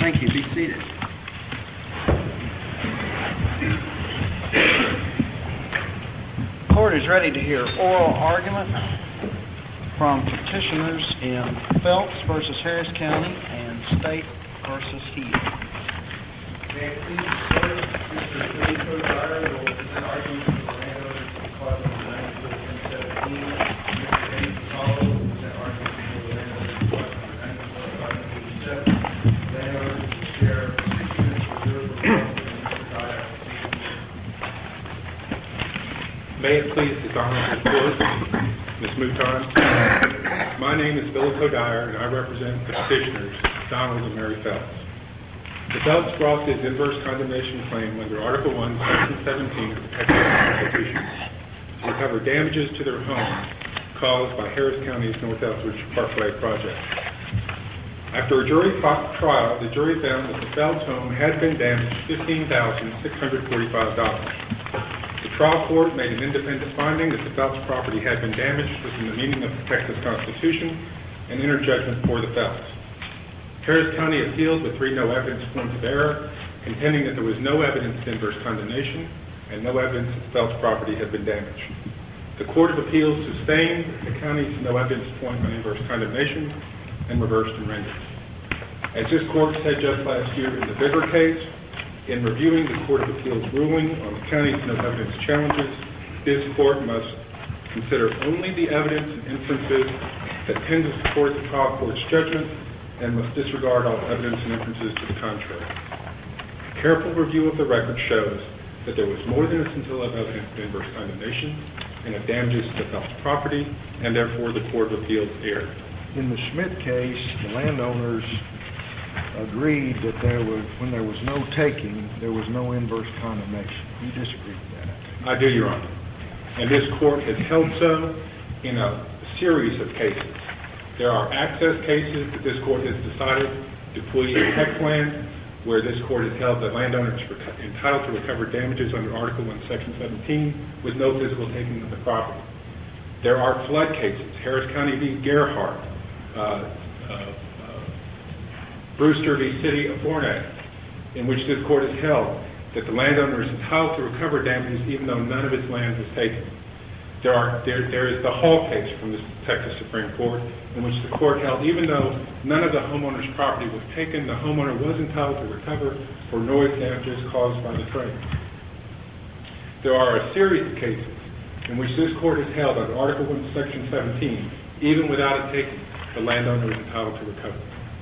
Thank you. Be seated. Court is ready to hear oral argument from petitioners in Phelps v. Harris County and State v. Heath. May it please the Court, Mr. Billy Dyer will present arguments for the landowners causing the 94-1017. Mr. James Apollo will present arguments for the landowners causing the 94-587. Landowners will share 6 minutes reserved for rebuttal, and Mr. Dyer will take the floor. May it please the Honorable Court, Ms. Mouton. My name is Billy Dyer, and I represent the petitioners, Donald and Mary Phelps. The Phelps brought this inverse condemnation claim under Article 1, Section 17 of the Texas Constitution to recover damages to their home caused by Harris County's North Eldridge Parkway project. After a jury trial, the jury found that the Phelps home had been damaged $15,645. The trial court made an independent finding that the Phelps property had been damaged within the meaning of the Texas Constitution and entered judgment for the Phelps. Harris County appealed with 3 no evidence points of error, contending that there was no evidence of inverse condemnation and no evidence that the Phelps property had been damaged. The Court of Appeals sustained the county's no evidence point on inverse condemnation and reversed and rendered. As this court said just last year in the Bigger case, in reviewing the Court of Appeals ruling on the county's no evidence challenges, this court must consider only the evidence and inferences that tend to support the trial court's judgment and must disregard all evidence and inferences to the contrary. A careful review of the record shows that there was more than a scintilla of evidence of inverse condemnation and of damages to the Phelps property, and therefore the Court of Appeals erred. In the Schmidt case, the landowners agreed that when there was no taking, there was no inverse condemnation. You disagree with that? I do, Your Honor. And this court has held so in a series of cases. There are access cases that this court has decided to plead in Heck Land, where this court has held that landowners are entitled to recover damages under Article 1, Section 17 with no physical taking of the property. There are flood cases, Harris County v. Gerhardt, Brewster v. City of Fornay, in which this court has held that the landowner is entitled to recover damages even though none of its land is taken. There is the Hall case from the Texas Supreme Court, in which the court held even though none of the homeowner's property was taken, the homeowner was entitled to recover for noise damages caused by the train. There are a series of cases in which this court has held under Article 1, Section 17, even without it taking, the landowner is entitled to recover.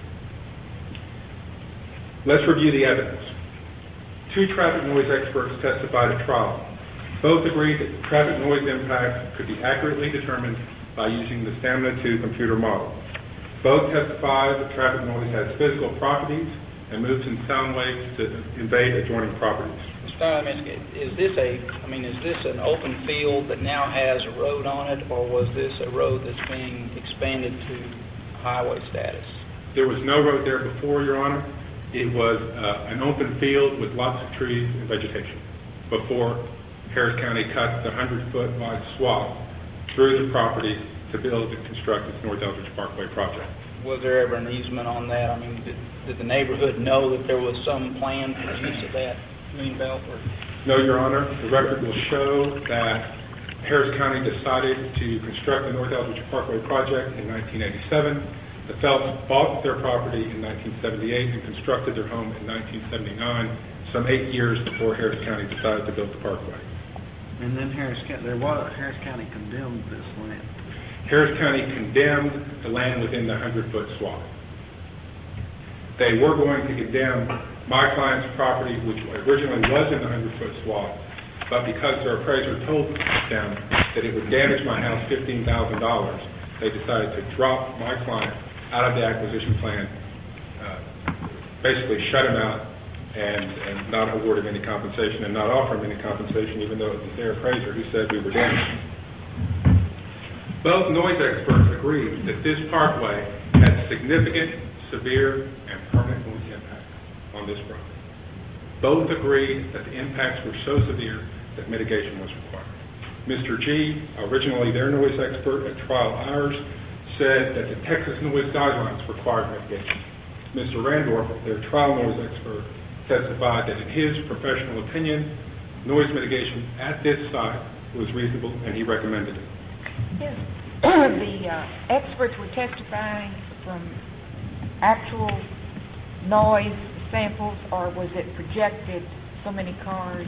Let's review the evidence. 2 traffic noise experts testified at trial. Both agreed that the traffic noise impact could be accurately determined by using the Stamina 2 computer model. Both testified that traffic noise has physical properties and moves in sound waves to invade adjoining properties. Mr. Dyer, is this an open field that now has a road on it, or was this a road that's being expanded to highway status? There was no road there before, Your Honor. It was an open field with lots of trees and vegetation before Harris County cut the 100-foot wide swath through the property to build and construct its North Eldridge Parkway project. Was there ever an easement on that? Did the neighborhood know that there was some plan for the use of that green belt? No, Your Honor. The record will show that Harris County decided to construct the North Eldridge Parkway project in 1987. The Phelps bought their property in 1978 and constructed their home in 1979, some 8 years before Harris County decided to build the parkway. And then Harris County condemned this land. Harris County condemned the land within the 100-foot swath. They were going to condemn my client's property, which originally was in the 100-foot swath, but because their appraiser told them that it would damage my house $15,000, they decided to drop my client out of the acquisition plan, basically shut him out and not award him any compensation and not offer him any compensation, even though it was their appraiser who said we were damaged. Both noise experts agreed that this parkway had significant, severe, and permanent noise impact on this property. Both agreed that the impacts were so severe that mitigation was required. Mr. G, originally their noise expert at trial ours, said that the Texas noise guidelines required mitigation. Mr. Randorf, their trial noise expert, testified that in his professional opinion, noise mitigation at this site was reasonable and he recommended it. Yes. The experts were testifying from actual noise samples, or was it projected so many cars?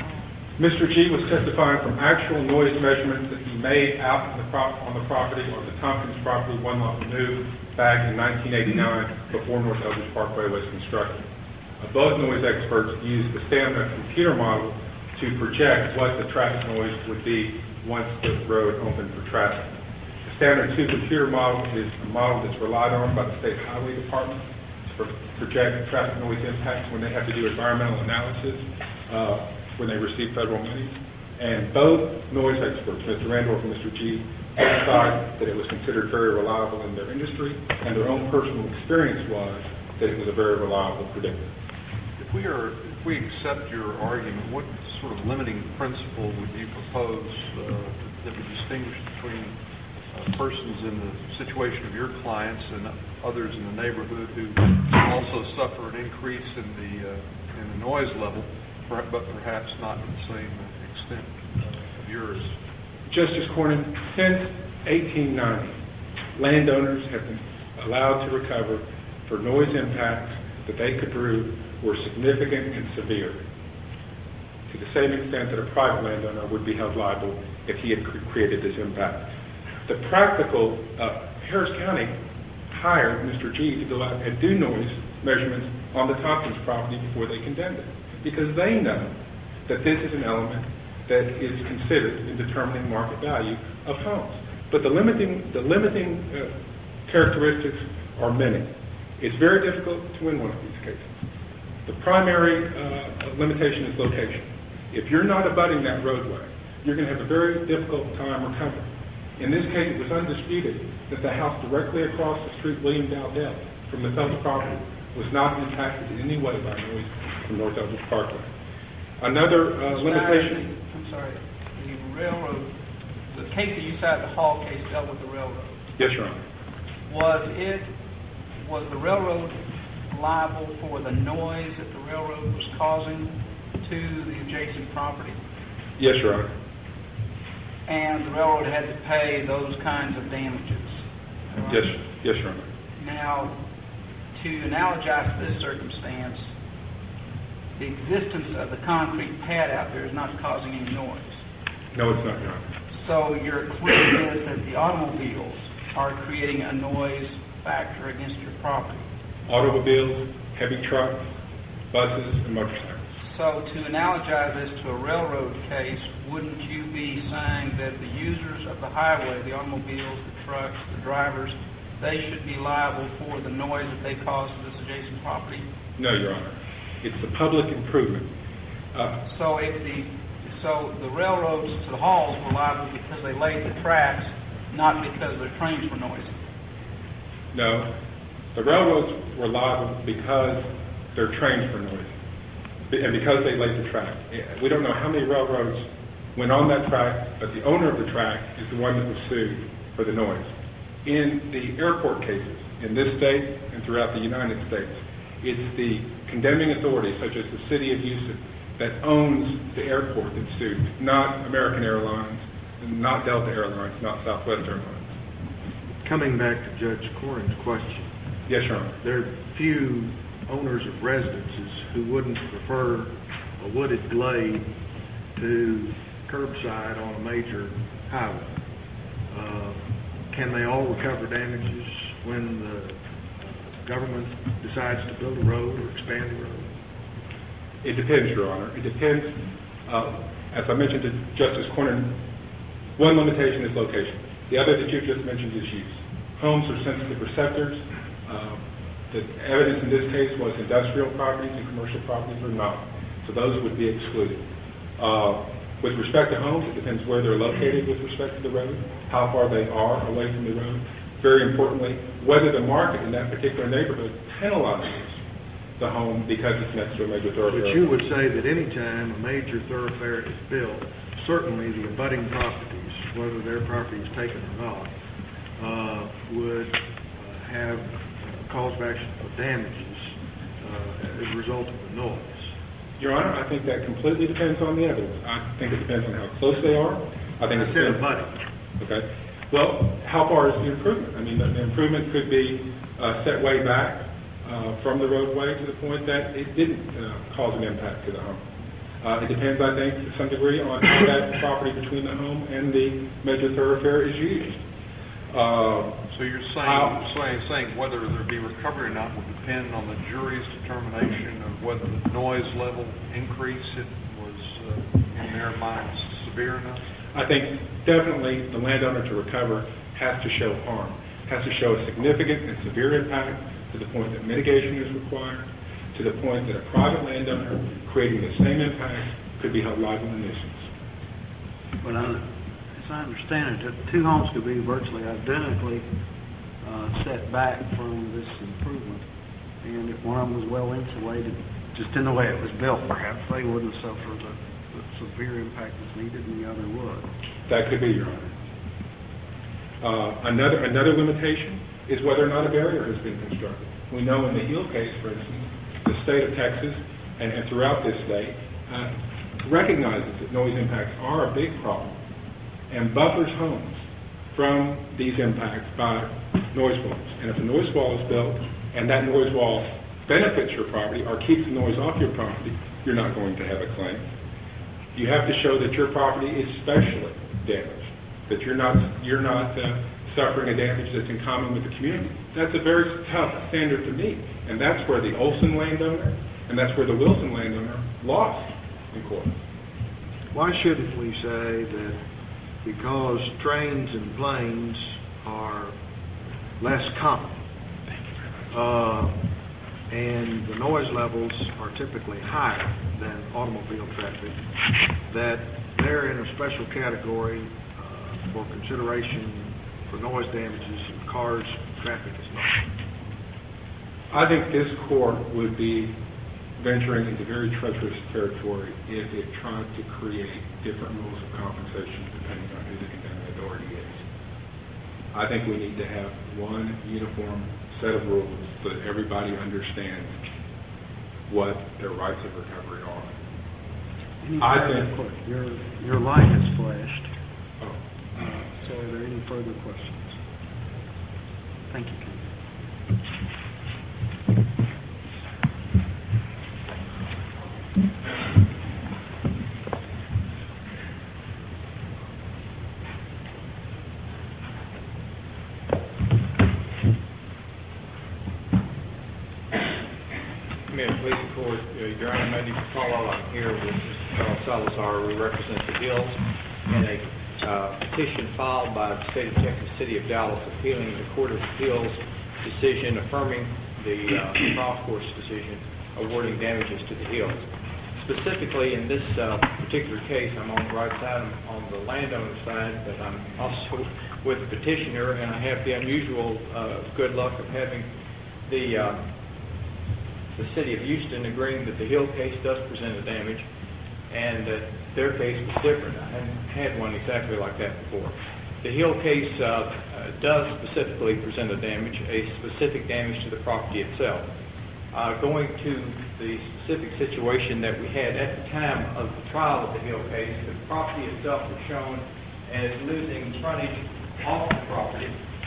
Mr. G was testifying from actual noise measurements that he made out on the property, or the Tompkins property, one lot removed, back in 1989 before North Eldridge Parkway was constructed. Both noise experts used the Stamina computer model to project what the traffic noise would be once the road opened for traffic. The Stamina 2 computer model is a model that's relied on by the State Highway Department to project traffic noise impacts when they have to do environmental analysis when they receive federal money. And both noise experts, Mr. Randorf and Mr. G, testified that it was considered very reliable in their industry, and their own personal experience was that it was a very reliable predictor. If we accept your argument, what sort of limiting principle would you propose that would distinguish between persons in the situation of your clients and others in the neighborhood who also suffer an increase in the noise level, but perhaps not to the same extent of yours? Justice Cornyn, since 1890, landowners have been allowed to recover for noise impacts that they could prove were significant and severe, to the same extent that a private landowner would be held liable if he had created this impact. The practical, Harris County hired Mr. G to go out and do noise measurements on the Tompkins property before they condemned it, because they know that this is an element that is considered in determining market value of homes. But the limiting characteristics are many. It's very difficult to win one of these cases. The primary limitation is location. If you're not abutting that roadway, you're going to have a very difficult time recovering. In this case, it was undisputed that the house directly across the street, William Dowdell, from the Phelps property, was not impacted in any way by noise from North Eldridge Parkway. Another limitation... I'm sorry. The railroad, the case that you cited, the Hall case, dealt with the railroad. Yes, Your Honor. Was the railroad liable for the noise that the railroad was causing to the adjacent property? Yes, Your Honor. And the railroad had to pay those kinds of damages? Right? Yes, Your Honor. Now, to analogize to this circumstance, the existence of the concrete pad out there is not causing any noise. No, it's not, Your Honor. So your claim is that the automobiles are creating a noise factor against your property? Automobiles, heavy trucks, buses, and motorcycles. So to analogize this to a railroad case, wouldn't you be saying that the users of the highway, the automobiles, the trucks, the drivers, they should be liable for the noise that they cause to this adjacent property? No, Your Honor. It's the public improvement. So the railroads to the halls were liable because they laid the tracks, not because their trains were noisy? No. The railroads were liable because their trains were noisy, and because they laid the track. We don't know how many railroads went on that track, but the owner of the track is the one that was sued for the noise. In the airport cases, in this state and throughout the United States, it's the condemning authority, such as the city of Houston, that owns the airport that's sued, not American Airlines, not Delta Airlines, not Southwest Airlines. Coming back to Judge Cornyn's question. Yes, Your Honor. There are few owners of residences who wouldn't prefer a wooded glade to curbside on a major highway. Can they all recover damages when the government decides to build a road or expand a road? It depends, Your Honor. It depends. As I mentioned to Justice Cornyn, one limitation is location. The other that you just mentioned is use. Homes are sensitive receptors. The evidence in this case was industrial properties and commercial properties are not. So those would be excluded. With respect to homes, it depends where they're located with respect to the road, how far they are away from the road. Very importantly, whether the market in that particular neighborhood penalizes the home because it's next to a major thoroughfare. But you would say that any time a major thoroughfare is built, certainly the abutting properties, whether their property is taken or not, would have cause of action for damages as a result of the noise? Your Honor, I think that completely depends on the evidence. I think it depends on how close they are. I think it depends. Okay. Well, how far is the improvement? I mean, the improvement could be set way back from the roadway to the point that it didn't cause an impact to the home. It depends, I think, to some degree on how that property between the home and the major thoroughfare is used. So you're saying whether there be recovery or not will depend on the jury's determination of whether the noise level increase it was, in their minds, severe enough? I think definitely the landowner to recover has to show harm, has to show a significant and severe impact to the point that mitigation is required, to the point that a private landowner creating the same impact could be held liable in nuisance. But as I understand it, the two homes could be virtually identically set back from this improvement. And if one of them was well insulated, just in the way it was built, perhaps they wouldn't suffer the severe impact that's needed, and the other would. That could be, Your Honor. Another limitation is whether or not a barrier has been constructed. We know in the Hill case, for instance, the state of Texas and throughout this state recognizes that noise impacts are a big problem and buffers homes from these impacts by noise walls. And if a noise wall is built and that noise wall benefits your property or keeps the noise off your property, you're not going to have a claim. You have to show that your property is specially damaged, that you're not suffering a damage that's in common with the community. That's a very tough standard to meet, and that's where the Olson landowner and that's where the Wilson landowner lost in court. Why shouldn't we say that because trains and planes are less common and the noise levels are typically higher than automobile traffic, that they're in a special category for consideration for noise damages and cars traffic is not? I think this court would be venturing into very treacherous territory if it tried to create different rules of compensation depending on who the condemning authority is. I think we need to have one uniform set of rules so that everybody understands what their rights of recovery are. Your light has flashed. Oh. So are there any further questions? Thank you, Ken. May it please the Court, Your Honor, my name is Paul. I'm here with Mr. Charles Salazar. We represent the Hills in a petition filed by the State of Texas, City of Dallas, appealing the Court of Appeals decision affirming the trial court's decision awarding damages to the Hills. Specifically, in this particular case, I'm on the right side, I'm on the landowner side, but I'm also with the petitioner, and I have the unusual good luck of having the City of Houston agreeing that the Hill case does present a damage, and that their case was different. I hadn't had one exactly like that before. The Hill case does specifically present a specific damage to the property itself. Going to the specific situation that we had at the time of the trial of the Hill case, the property itself was shown as losing frontage off the property,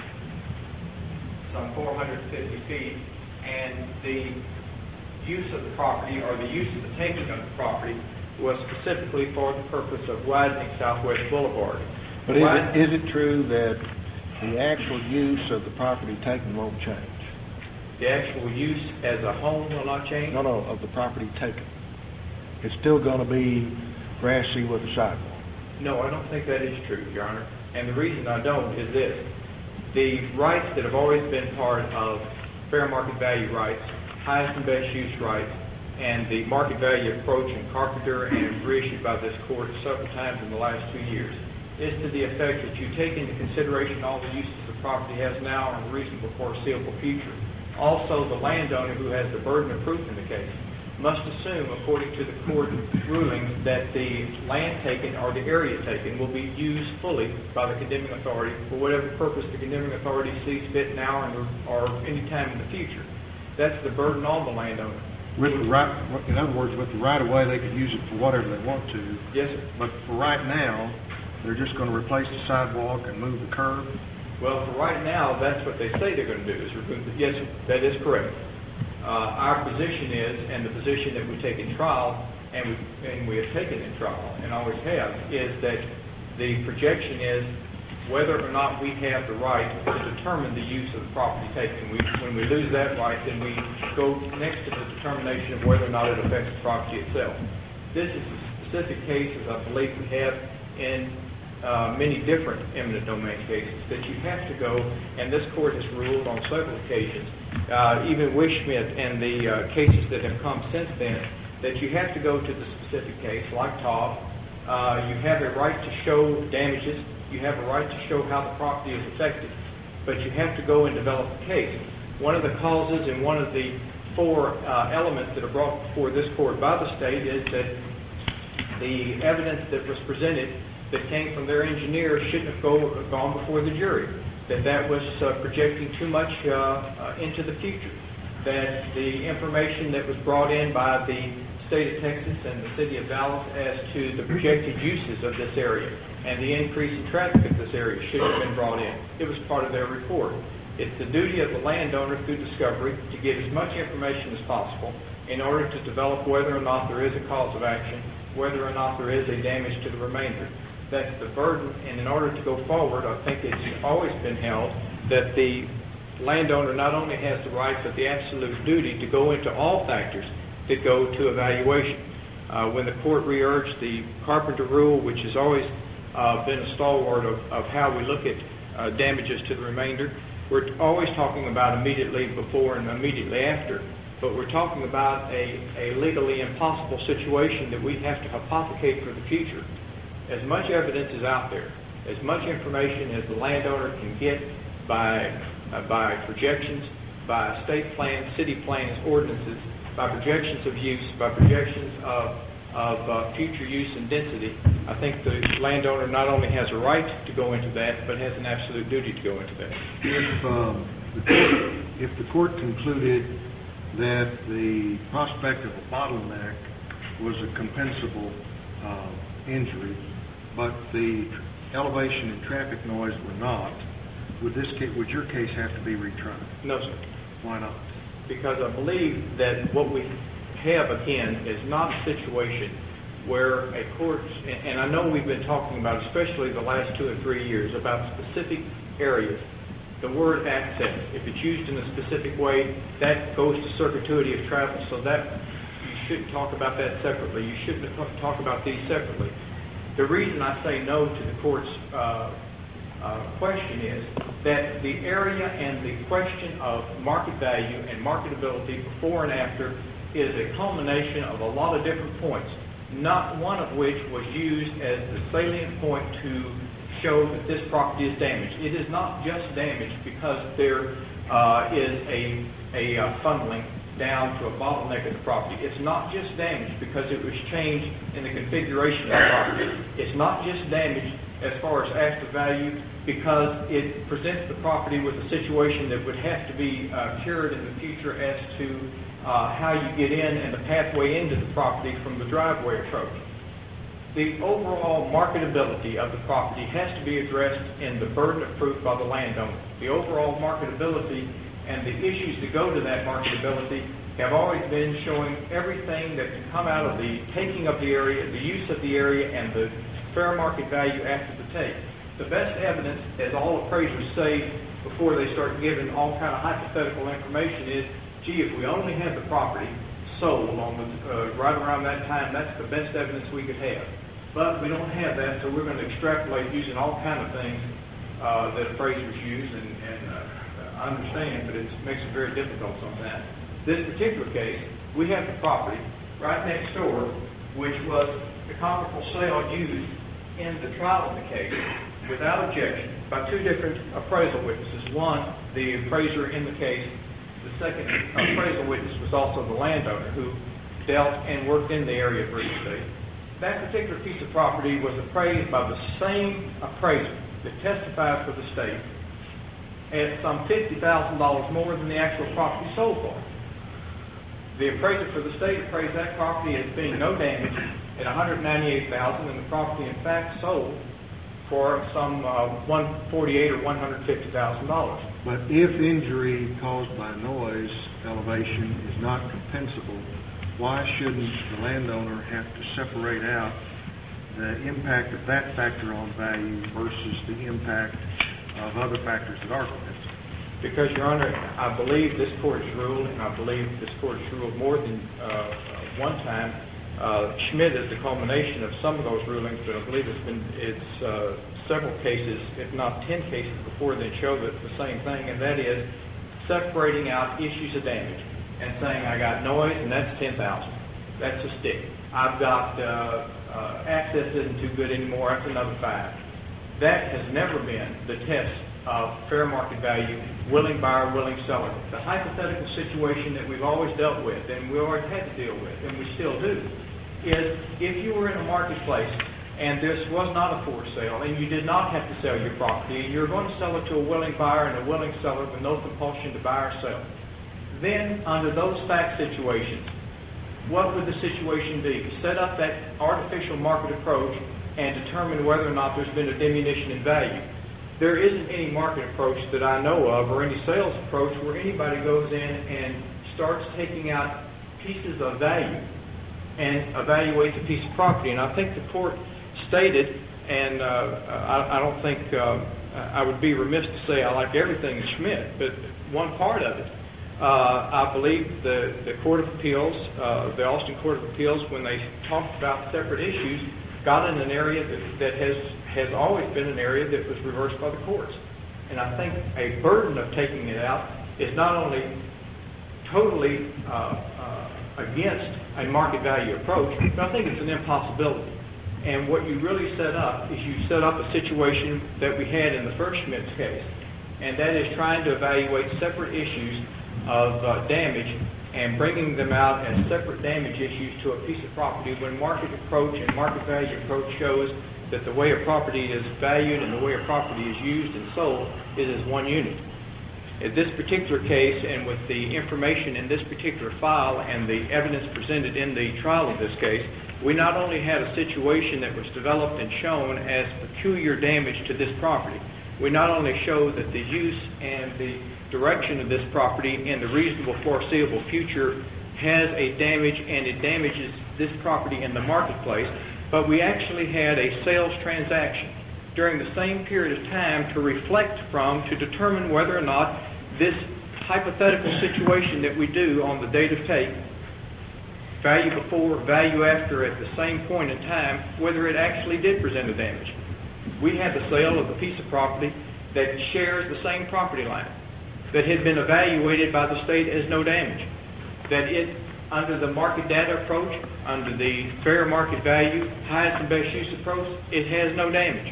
some 450 feet, and the use of the property, or the use of the taking of the property, was specifically for the purpose of widening Southwest Boulevard. But is it true that the actual use of the property taken won't change? The actual use as a home will not change? No, of the property taken. It's still going to be grassy with a sidewalk. No, I don't think that is true, Your Honor. And the reason I don't is this. The rights that have always been part of fair market value rights, highest and best use rights, and the market value approach in Carpenter and reissued by this court several times in the last 2 years, is to the effect that you take into consideration all the uses the property has now and a reasonable foreseeable future. Also, the landowner who has the burden of proof in the case. must assume, according to the court rulings, that the land taken or the area taken will be used fully by the condemning authority for whatever purpose the condemning authority sees fit now or any time in the future. That's the burden on the landowner. With the right, in other words, with the right of way, they could use it for whatever they want to. Yes, sir. But for right now, they're just going to replace the sidewalk and move the curb. Well, for right now, that's what they say they're going to do, is remove the, yes, sir, that is correct. Our position is, and the position that we take in trial, and we have taken in trial, and always have, is that the projection is whether or not we have the right to determine the use of the property taken. When we lose that right, then we go next to the determination of whether or not it affects the property itself. This is a specific case, as I believe we have in many different eminent domain cases, that you have to go, and this court has ruled on several occasions, even Wishmith and the cases that have come since then, that you have to go to the specific case, like Taub. You have a right to show damages. You have a right to show how the property is affected, but you have to go and develop the case. One of the causes and one of the four elements that are brought before this court by the state is that the evidence that was presented that came from their engineer shouldn't have gone before the jury, that was projecting too much into the future, that the information that was brought in by the state of Texas and the city of Dallas as to the projected uses of this area and the increase in traffic in this area should have been brought in. It was part of their report. It's the duty of the landowner through discovery to get as much information as possible in order to develop whether or not there is a cause of action, whether or not there is a damage to the remainder. That's the burden, and in order to go forward, I think it's always been held that the landowner not only has the right but the absolute duty to go into all factors that go to evaluation. When the court re-urged the Carpenter rule, which has always been a stalwart of how we look at damages to the remainder, we're always talking about immediately before and immediately after, but we're talking about a legally impossible situation that we have to hypothecate for the future. As much evidence is out there, as much information as the landowner can get by projections, by state plans, city plans, ordinances, by projections of use, by projections of future use and density, I think the landowner not only has a right to go into that, but has an absolute duty to go into that. If the court concluded that the prospect of a bottleneck was a compensable injury, but the elevation and traffic noise were not, would your case have to be retried? No, sir. Why not? Because I believe that what we have, again, is not a situation where a court, and I know we've been talking about, especially the last 2 or 3 years, about specific areas. The word access, if it's used in a specific way, that goes to circuitouity of travel, so that you shouldn't talk about that separately. You shouldn't talk about these separately. The reason I say no to the court's question is that the area and the question of market value and marketability before and after is a culmination of a lot of different points, not one of which was used as the salient point to show that this property is damaged. It is not just damaged because there is a funneling down to a bottleneck of the property. It's not just damaged because it was changed in the configuration of the property. It's not just damaged as far as after value because it presents the property with a situation that would have to be cured in the future as to how you get in and the pathway into the property from the driveway approach. The overall marketability of the property has to be addressed in the burden of proof by the landowner. The overall marketability and the issues that go to that marketability have always been showing everything that can come out of the taking of the area, the use of the area, and the fair market value after the take. The best evidence, as all appraisers say before they start giving all kind of hypothetical information, is, gee, if we only had the property sold on the, right around that time, that's the best evidence we could have. But we don't have that, so we're going to extrapolate using all kind of things that appraisers use, and I understand, but it makes it very difficult sometimes. This particular case, we have the property right next door, which was the comparable sale used in the trial of the case without objection by 2 different appraisal witnesses. One, the appraiser in the case. The second appraisal witness was also the landowner who dealt and worked in the area of real estate. That particular piece of property was appraised by the same appraiser that testified for the state at some $50,000 more than the actual property sold for. The appraiser for the state appraised that property as being no damage at $198,000, and the property in fact sold for some $148,000 or $150,000. But if injury caused by noise elevation is not compensable, why shouldn't the landowner have to separate out the impact of that factor on value versus the impact of other factors that are compensable? Because, Your Honor, I believe this court has ruled, and I believe this court has ruled more than one time. Schmidt is the culmination of some of those rulings, but I believe it's several cases, if not 10 cases before, that show that the same thing, and that is separating out issues of damage and saying, I got noise, and that's $10,000. That's a stick. I've got access isn't too good anymore, that's another $5,000. That has never been the test of fair market value, willing buyer, willing seller. The hypothetical situation that we've always dealt with, and we always had to deal with, and we still do, is if you were in a marketplace and this was not a forced sale, and you did not have to sell your property, and you're going to sell it to a willing buyer and a willing seller with no compulsion to buy or sell, then under those fact situations, what would the situation be? Set up that artificial market approach and determine whether or not there's been a diminution in value. There isn't any market approach that I know of, or any sales approach, where anybody goes in and starts taking out pieces of value and evaluates a piece of property. And I think the court stated, and I don't think I would be remiss to say I like everything in Schmidt, but one part of it, I believe the Court of Appeals, the Austin Court of Appeals, when they talked about separate issues, got in an area that has always been an area that was reversed by the courts. And I think a burden of taking it out is not only totally against a market value approach, but I think it's an impossibility. And what you really set up is you set up a situation that we had in the first Schmidt's case, and that is trying to evaluate separate issues of damage and bringing them out as separate damage issues to a piece of property, when market approach and market value approach shows that the way a property is valued and the way a property is used and sold is as one unit. In this particular case, and with the information in this particular file and the evidence presented in the trial of this case, we not only had a situation that was developed and shown as peculiar damage to this property, we not only show that the use and the direction of this property in the reasonable foreseeable future has a damage, and it damages this property in the marketplace, but we actually had a sales transaction during the same period of time to reflect from, to determine whether or not this hypothetical situation that we do on the date of take, value before, value after, at the same point in time, whether it actually did present a damage. We had the sale of a piece of property that shares the same property line, that had been evaluated by the state as no damage, that it, under the market data approach, under the fair market value, highest and best use approach, it has no damage.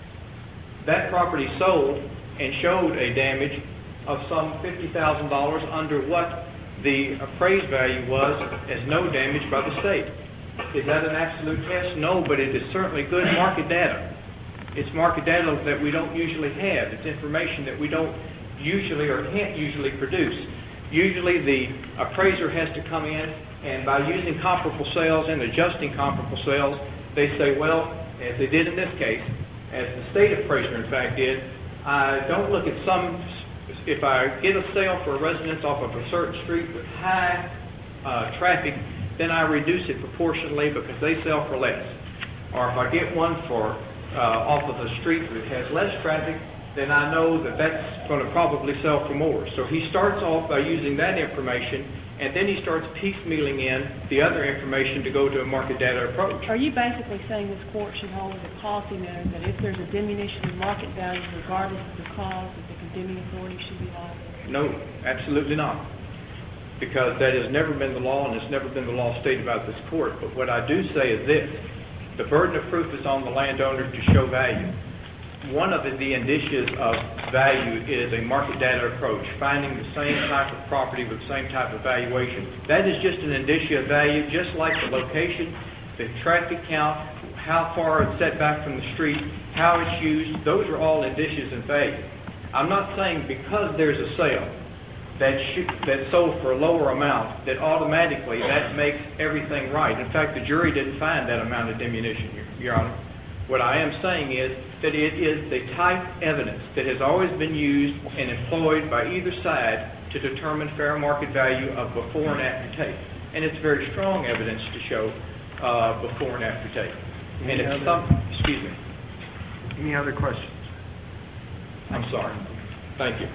That property sold and showed a damage of some $50,000 under what the appraised value was as no damage by the state. Is that an absolute test? No, but it is certainly good market data. It's market data that we don't usually have. It's information that we don't usually or can't usually produce. Usually the appraiser has to come in, and by using comparable sales and adjusting comparable sales, they say, well, as they did in this case, as the state appraiser in fact did, I don't look at some, if I get a sale for a residence off of a certain street with high traffic, then I reduce it proportionally because they sell for less. Or if I get one for off of a street that has less traffic, then I know that that's going to probably sell for more. So he starts off by using that information, and then he starts piecemealing in the other information to go to a market data approach. Are you basically saying this court should hold as a policy matter that if there's a diminution in market value, regardless of the cause, that the condemning authority should be liable? No, absolutely not. Because that has never been the law, and it's never been the law stated by this court. But what I do say is this: the burden of proof is on the landowner to show value. one of the indicias of value is a market data approach, finding the same type of property with the same type of valuation. That is just an indicia of value, just like the location, the traffic count, how far it's set back from the street, how it's used. Those are all indicias of value. I'm not saying because there's a sale that's sold for a lower amount that automatically that makes everything right. In fact, the jury didn't find that amount of diminution, Your Honor. What I am saying is that it is the type evidence that has always been used and employed by either side to determine fair market value of before and after take. And it's very strong evidence to show before and after take. And it's excuse me. Any other questions? I'm sorry. Thank you.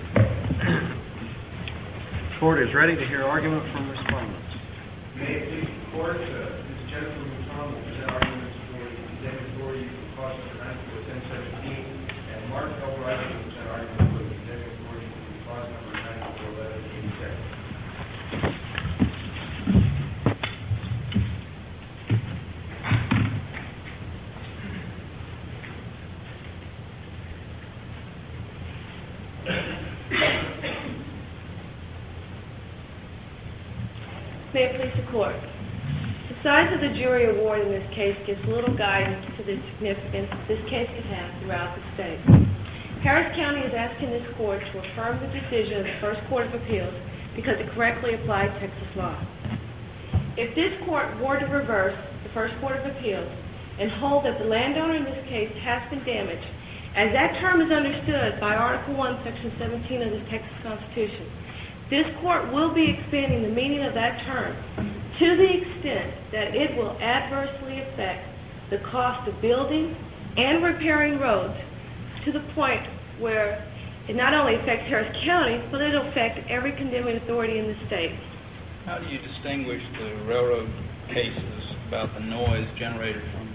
Court is ready to hear argument from respondents. May it please the court, Ms. Jennifer Mouton will present arguments for the condemned authority for cause number 94-1017, and Mark Elbright will present arguments for the condemned authority for cause number 94-1187. May it please the court. The size of the jury award in this case gives little guidance to the significance this case could have throughout the state. Harris County is asking this court to affirm the decision of the First Court of Appeals because it correctly applied Texas law. If this court were to reverse the First Court of Appeals and hold that the landowner in this case has been damaged, as that term is understood by Article 1, Section 17 of the Texas Constitution, this court will be expanding the meaning of that term to the extent that it will adversely affect the cost of building and repairing roads to the point where it not only affects Harris County, but it will affect every condemning authority in the state. How do you distinguish the railroad cases about the noise generated from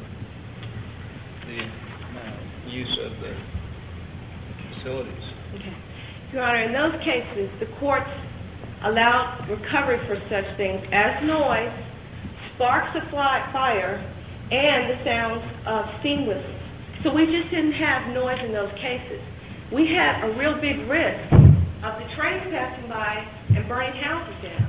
the use of the facilities? Okay. Your Honor, in those cases, the courts allowed recovery for such things as noise, sparks of fire, and the sounds of steam whistles. So we just didn't have noise in those cases. We had a real big risk of the trains passing by and burning houses down.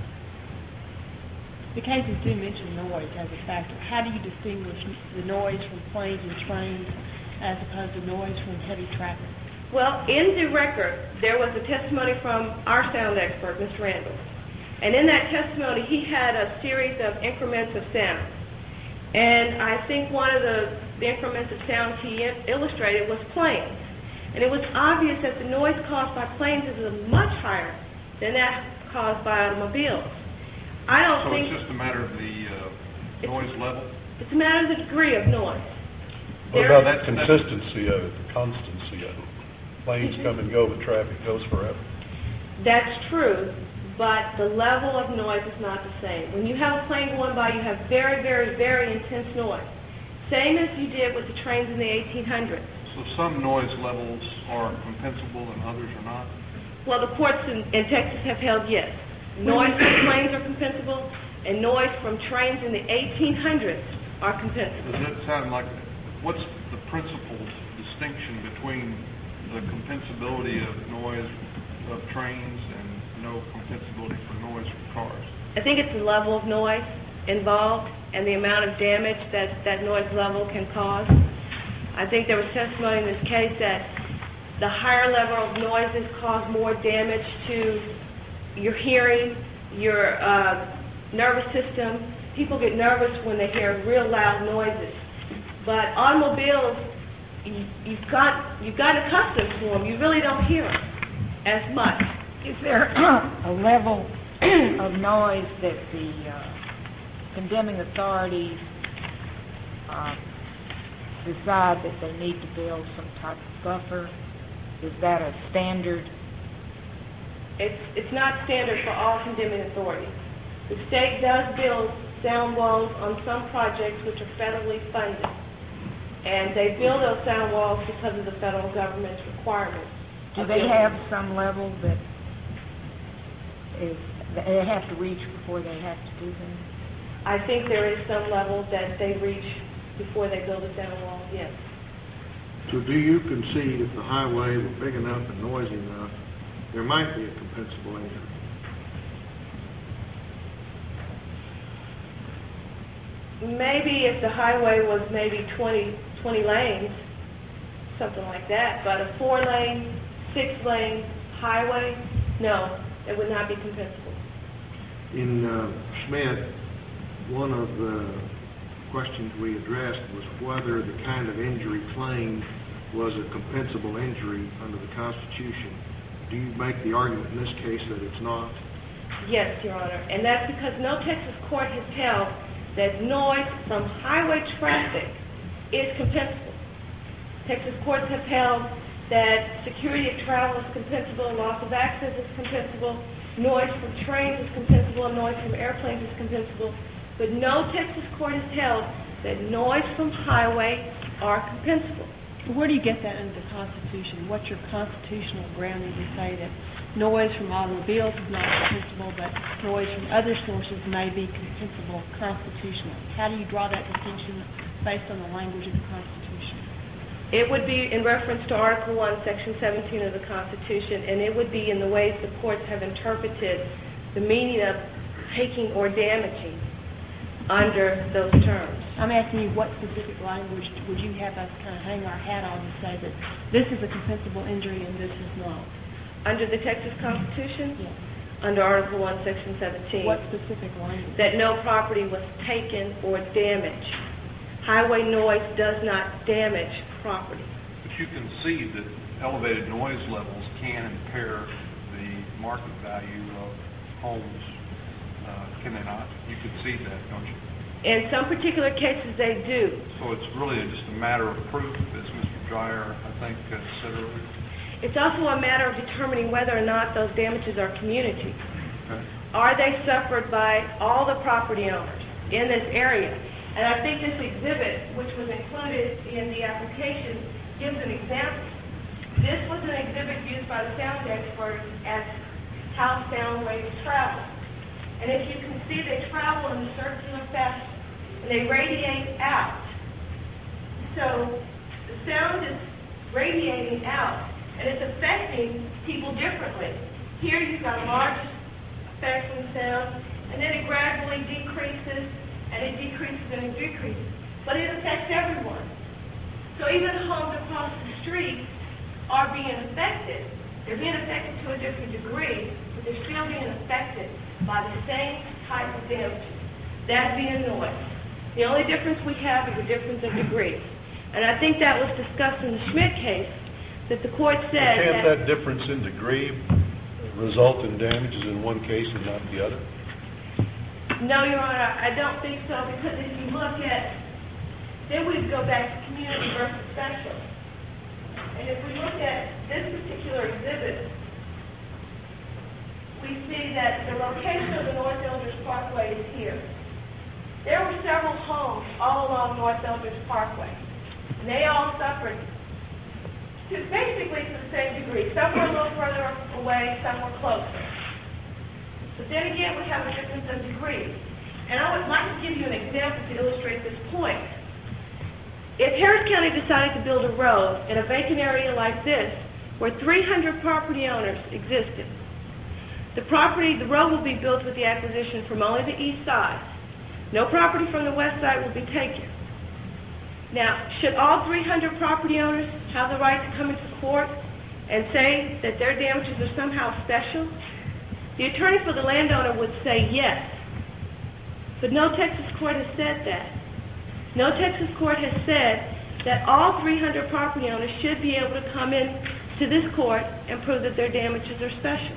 The cases do mention noise as a factor. How do you distinguish the noise from planes and trains as opposed to noise from heavy traffic? Well, in the record, there was a testimony from our sound expert, Mr. Randall. And in that testimony, he had a series of increments of sound. And I think one of the increments of sound he illustrated was planes. And it was obvious that the noise caused by planes is much higher than that caused by automobiles. I don't think... So it's just a matter of the noise level? It's a matter of the degree of noise. What about that consistency of it, the constancy of it? Planes come and go, but traffic goes forever. That's true, but the level of noise is not the same. When you have a plane going by, you have very, very, very intense noise. Same as you did with the trains in the 1800s. So some noise levels are compensable and others are not? Well, the courts in Texas have held yes. Noise from planes are compensable, and noise from trains in the 1800s are compensable. Does that sound like, what's the principal distinction between the compensability of noise of trains and no compensability for noise from cars? I think it's the level of noise involved and the amount of damage that that noise level can cause. I think there was testimony in this case that the higher level of noises cause more damage to your hearing, your nervous system. People get nervous when they hear real loud noises. But automobiles, you've gotten accustomed to them. You really don't hear them as much. Is there a level of noise that the condemning authorities decide that they need to build some type of buffer? Is that a standard? It's not standard for all condemning authorities. The state does build sound walls on some projects which are federally funded. And they build those sound walls because of the federal government's requirements. Do they have some level that they have to reach before they have to do that? I think there is some level that they reach before they build a sound wall, yes. So do you concede if the highway were big enough and noisy enough, there might be a compensable injury? Maybe if the highway was maybe 20 lanes, something like that, but a 4-lane, 6-lane highway, no, it would not be compensable. In Schmidt, one of the questions we addressed was whether the kind of injury claimed was a compensable injury under the Constitution. Do you make the argument in this case that it's not? Yes, Your Honor, and that's because no Texas court has held that noise from highway traffic is compensable. Texas courts have held that security of travel is compensable, loss of access is compensable, noise from trains is compensable, and noise from airplanes is compensable. But no Texas court has held that noise from highway are compensable. Where do you get that under the Constitution? What's your constitutional grounding to say that noise from automobiles is not compensable, but noise from other sources may be compensable constitutionally? How do you draw that distinction based on the language of the Constitution? It would be in reference to Article 1, Section 17 of the Constitution, and it would be in the ways the courts have interpreted the meaning of taking or damaging under those terms. I'm asking you what specific language would you have us kind of hang our hat on and say that this is a compensable injury and this is not? Under the Texas Constitution? Yes. Under Article 1, Section 17. What specific language? That no property was taken or damaged. Highway noise does not damage property. But you concede that elevated noise levels can impair the market value of homes, can they not? You concede that, don't you? In some particular cases, they do. So it's really just a matter of proof, as Mr. Dreyer, I think, said earlier? It's also a matter of determining whether or not those damages are community. Okay. Are they suffered by all the property owners in this area? And I think this exhibit, which was included in the application, gives an example. This was an exhibit used by the sound experts as how sound waves travel. And as you can see, they travel in a circular fashion, and they radiate out. So the sound is radiating out, and it's affecting people differently. Here you've got a large effect from sound, and then it gradually decreases, and it decreases and it decreases. But it affects everyone. So even homes across the street are being affected. They're being affected to a different degree, but they're still being affected by the same type of damage, that being noise. The only difference we have is a difference of degree. And I think that was discussed in the Schmidt case, that the court said Can't that difference in degree result in damages in one case and not the other? No, Your Honor, I don't think so, because if you look at, then we'd go back to community versus special. And if we look at this particular exhibit, we see that the location of the North Eldridge Parkway is here. There were several homes all along North Eldridge Parkway, and they all suffered basically to the same degree. Some were a little further away, some were closer. But then again, we have a difference of degree. And I would like to give you an example to illustrate this point. If Harris County decided to build a road in a vacant area like this, where 300 property owners existed, the road will be built with the acquisition from only the east side. No property from the west side will be taken. Now, should all 300 property owners have the right to come into court and say that their damages are somehow special? The attorney for the landowner would say yes. But no Texas court has said that. No Texas court has said that all 300 property owners should be able to come in to this court and prove that their damages are special.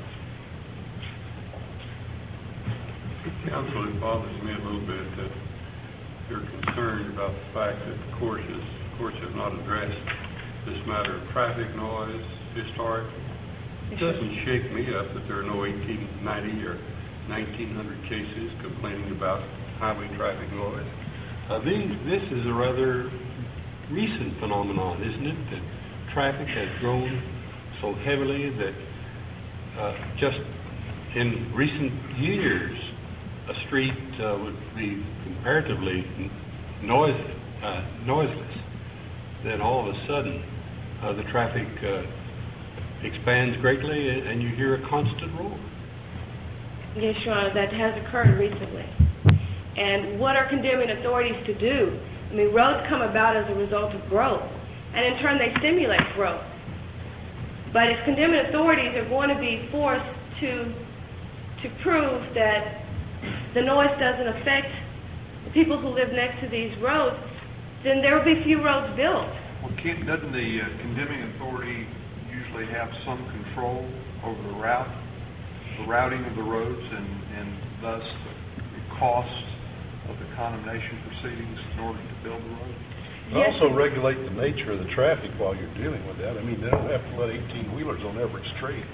Counsel, it bothers me a little bit that you're concerned about the fact that the courts have not addressed this matter of traffic noise historically. It doesn't shake me up that there are no 1890 or 1900 cases complaining about highway traffic noise. This is a rather recent phenomenon, isn't it? That traffic has grown so heavily that just in recent years, a street would be comparatively noiseless. Then all of a sudden, the traffic expands greatly and you hear a constant roar. Yes, Your Honor, that has occurred recently. And what are condemning authorities to do? I mean, roads come about as a result of growth, and in turn they stimulate growth. But if condemning authorities are going to be forced to prove that the noise doesn't affect the people who live next to these roads, then there will be few roads built. Well, doesn't the condemning authority usually have some control over the routing of the roads, and thus the cost of the condemnation proceedings in order to build the road? Yes. Also regulate the nature of the traffic while you're dealing with that. I mean, they don't have to let 18-wheelers on every street.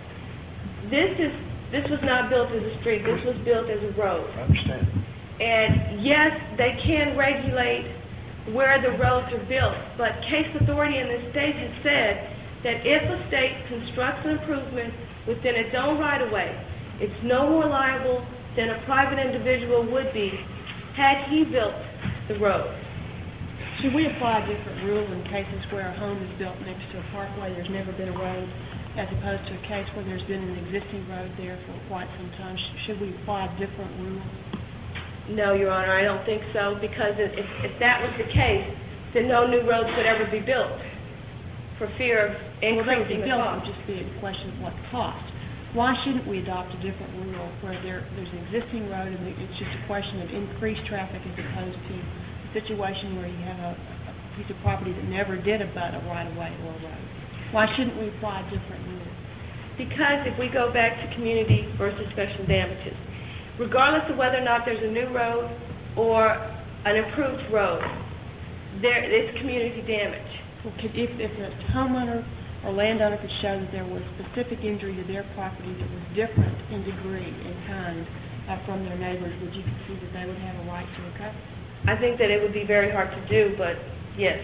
This was not built as a street. This was built as a road. I understand. And yes, they can regulate where the roads are built, but case authority in this state has said that if a state constructs an improvement within its own right-of-way, it's no more liable than a private individual would be had he built the road. Should we apply a different rule in cases where a home is built next to a parkway, there's never been a road, as opposed to a case where there's been an existing road there for quite some time? Should we apply a different rule? No, Your Honor, I don't think so, because if that was the case, then no new roads could ever be built for fear of increasing the cost. It would just be a question of what cost. Why shouldn't we adopt a different rule where there's an existing road and it's just a question of increased traffic as opposed to a situation where you have a piece of property that never did abut a right-of-way or a road? Why shouldn't we apply a different rule? Because if we go back to community versus special damages, regardless of whether or not there's a new road or an improved road, there is community damage. Well, if a homeowner or landowner could show that there was specific injury to their property that was different in degree and kind from their neighbors, would you concede that they would have a right to recover? I think that it would be very hard to do, but yes,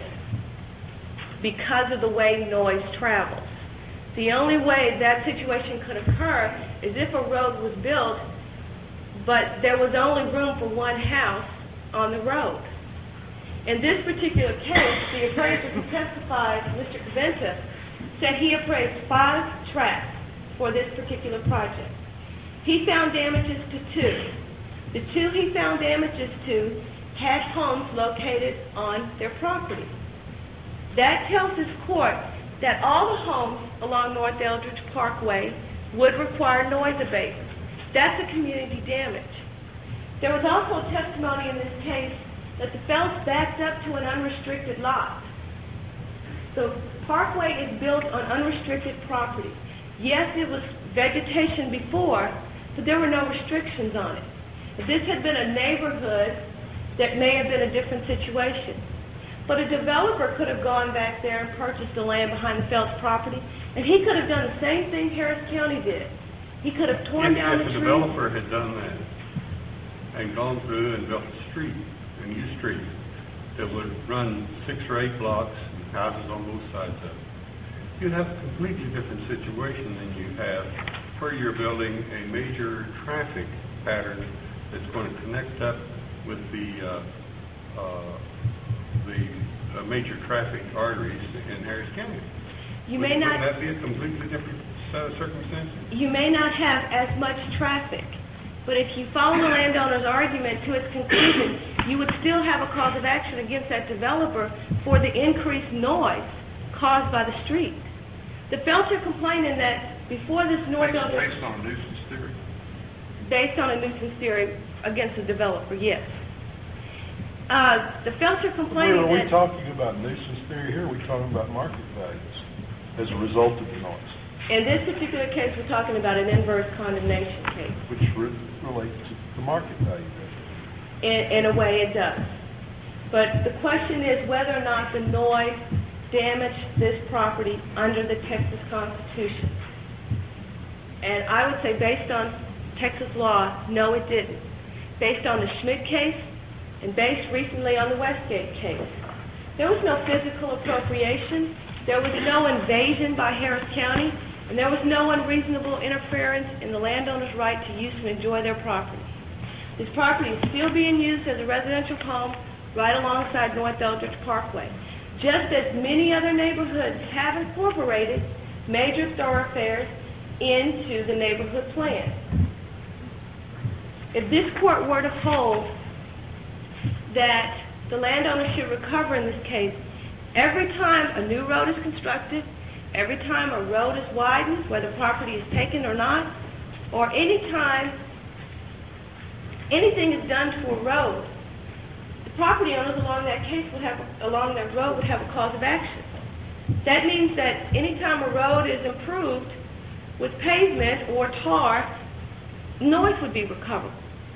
because of the way noise travels. The only way that situation could occur is if a road was built, but there was only room for one house on the road. In this particular case, the appraiser who testified, Mr. Caventa, said he appraised 5 tracts for this particular project. He found damages to 2. The 2 he found damages to had homes located on their property. That tells this court that all the homes along North Eldridge Parkway would require noise abatement. That's a community damage. There was also testimony in this case that the Felts backed up to an unrestricted lot. The parkway is built on unrestricted property. Yes, it was vegetation before, but there were no restrictions on it. If this had been a neighborhood, that may have been a different situation. But a developer could have gone back there and purchased the land behind the Felts property, and he could have done the same thing Harris County did. He could have torn down the trees. If the developer had done that and gone through and built a street, a new street, that would run 6 or 8 blocks and houses on both sides of it, you'd have a completely different situation than you have where you're building a major traffic pattern that's going to connect up with the major traffic arteries in Harris County. Wouldn't that be a completely different set of circumstances? You may not have as much traffic, but if you follow the landowner's argument to its conclusion, you would still have a cause of action against that developer for the increased noise caused by the street. The Felts are complaining that before this North Eldridge... Based on a nuisance theory? Based on a nuisance theory against the developer, yes. The Felts are complaining that... Are we talking about nuisance theory here, or are we talking about market values as a result of the noise? In this particular case, we're talking about an inverse condemnation case. Which relates to the market value. In a way, it does. But the question is whether or not the noise damaged this property under the Texas Constitution. And I would say based on Texas law, no, it didn't. Based on the Schmidt case and based recently on the Westgate case. There was no physical appropriation. There was no invasion by Harris County. And there was no unreasonable interference in the landowner's right to use and enjoy their property. This property is still being used as a residential home right alongside North Eldridge Parkway. just as many other neighborhoods have incorporated major thoroughfares into the neighborhood plan. If this court were to hold that the landowner should recover in this case, every time a new road is constructed, every time a road is widened, whether property is taken or not, or any time anything is done to a road, the property owners along that road would have a cause of action. That means that any time a road is improved with pavement or tar, noise would be recoverable.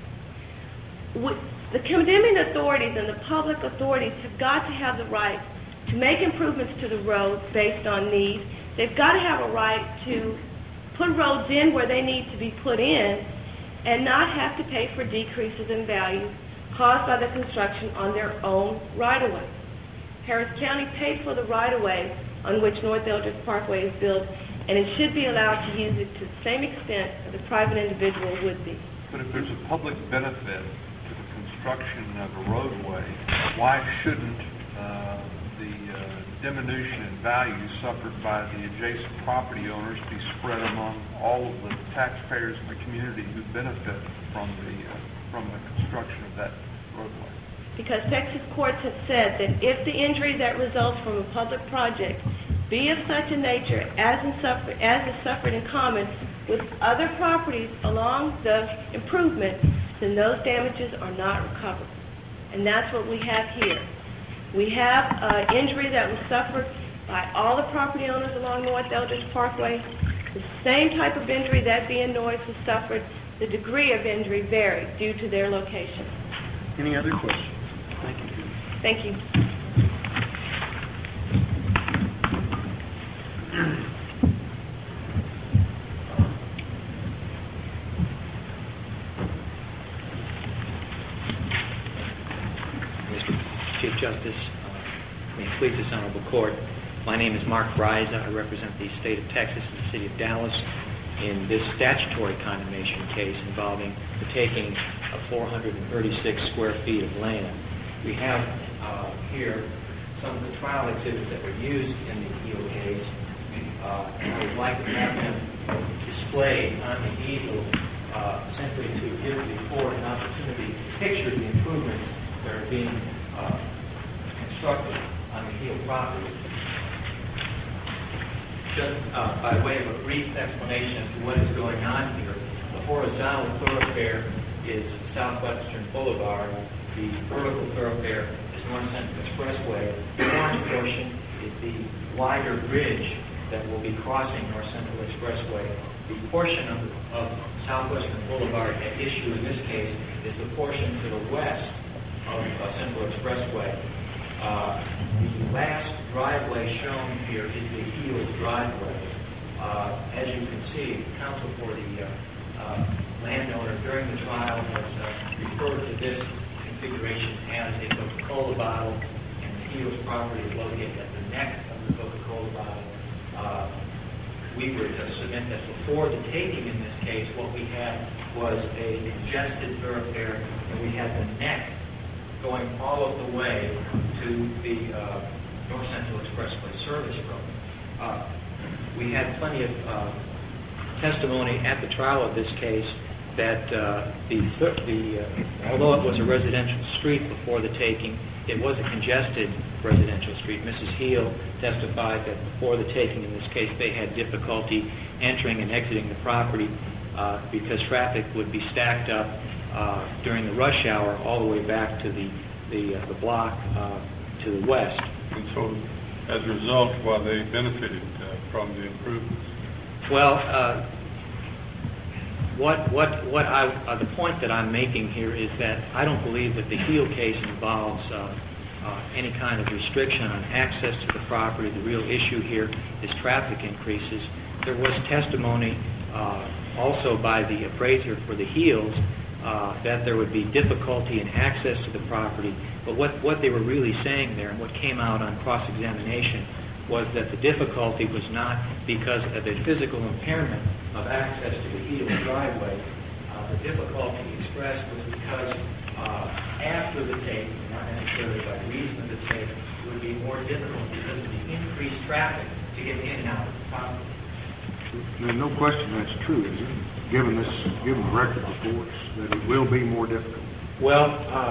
The condemning authorities and the public authorities have got to have the right to make improvements to the road based on need. They've got to have a right to put roads in where they need to be put in and not have to pay for decreases in value caused by the construction on their own right-of-way. Harris County paid for the right-of-way on which North Eldridge Parkway is built, and it should be allowed to use it to the same extent as a private individual would be. But if there's a public benefit to the construction of a roadway, why shouldn't the diminution in value suffered by the adjacent property owners be spread among all of the taxpayers in the community who benefit from the construction of that roadway? Because Texas courts have said that if the injury that results from a public project be of such a nature as is suffered in common with other properties along the improvement, then those damages are not recoverable. And that's what we have here. We have an injury that was suffered by all the property owners along North Eldridge Parkway. The same type of injury, that being noise, was suffered. The degree of injury varied due to their location. Any other questions? Thank you. Thank you. Mr. Chief Justice, may it please this honorable court, my name is Mark Bryza. I represent the state of Texas and the city of Dallas in this statutory condemnation case involving the taking of 436 square feet of land. We have here some of the trial exhibits that were used in the Heal case. I would like to have them displayed on the easel simply to give the court an opportunity to picture the improvements that are being constructed on the Heal property. Just by way of a brief explanation as to what is going on here, the horizontal thoroughfare is Southwestern Boulevard. The vertical thoroughfare is North Central Expressway. The orange portion is the wider bridge that will be crossing North Central Expressway. The portion of Southwestern Boulevard at issue in this case is the portion to the west of Central Expressway. The last driveway shown here is the Heal driveway. As you can see, counsel for the landowner during the trial has referred to this configuration as a Coca-Cola bottle, and the Heal's property is located at the neck of the Coca-Cola bottle. We would submit that before the taking in this case, what we had was a congested thoroughfare, and we had the neck going all of the way to the North Central Expressway service road. We had plenty of testimony at the trial of this case that although it was a residential street before the taking, it was a congested residential street. Mrs. Heal testified that before the taking in this case, they had difficulty entering and exiting the property because traffic would be stacked up during the rush hour all the way back to the block to the west. And so, as a result, while they benefited from the improvements? Well, the point that I'm making here is that I don't believe that the Heal case involves any kind of restriction on access to the property. The real issue here is traffic increases. There was testimony also by the appraiser for the Heals that there would be difficulty in access to the property. But what they were really saying there and what came out on cross-examination was that the difficulty was not because of a physical impairment of access to the Heal driveway. The difficulty expressed was because after the taking, not necessarily by reason of the the tape would be more difficult because of the increased traffic to get in and out of the property. There's no question that's true, is it? Given the record reports, that it will be more difficult. Well,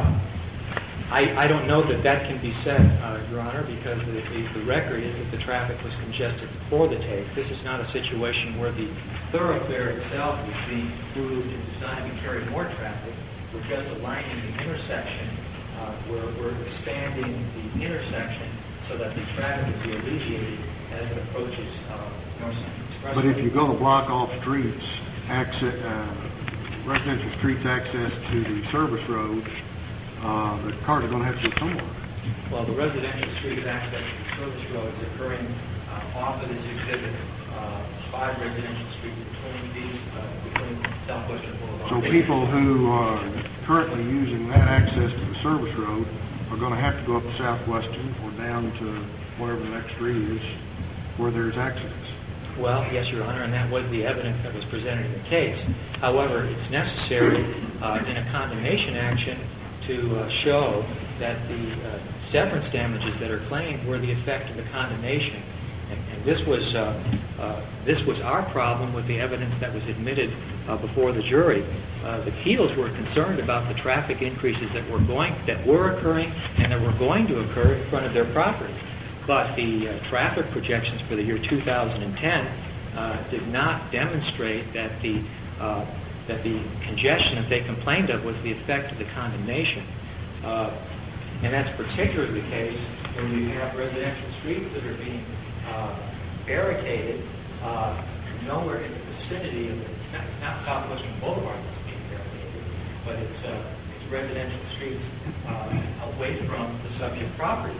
I don't know that can be said, Your Honor, because the record is that the traffic was congested before the tape. This is not a situation where the thoroughfare itself is being improved and designed to carry more traffic. We're just aligning the intersection. We're expanding the intersection so that the traffic will be alleviated as it approaches North Central Expressway. But if you're going to block off streets, residential streets access to the service road, the cars are going to have to go somewhere. Well, the residential street access to the service road is occurring off of this exhibit, 5 residential streets between Southwestern Boulevard. So people who are currently using that access to the service road are going to have to go up to Southwestern or down to whatever the next street is where there's access. Well, yes, Your Honor, and that was the evidence that was presented in the case. However, it's necessary in a condemnation action to show that the severance damages that are claimed were the effect of the condemnation. And this was our problem with the evidence that was admitted before the jury. The Keels were concerned about the traffic increases that were occurring and that were going to occur in front of their property. But the traffic projections for the year 2010 did not demonstrate that the congestion that they complained of was the effect of the condemnation. And that's particularly the case when you have residential streets that are being barricaded nowhere in the vicinity of not Southwestern Boulevard that's being barricaded, but it's residential streets away from the subject property.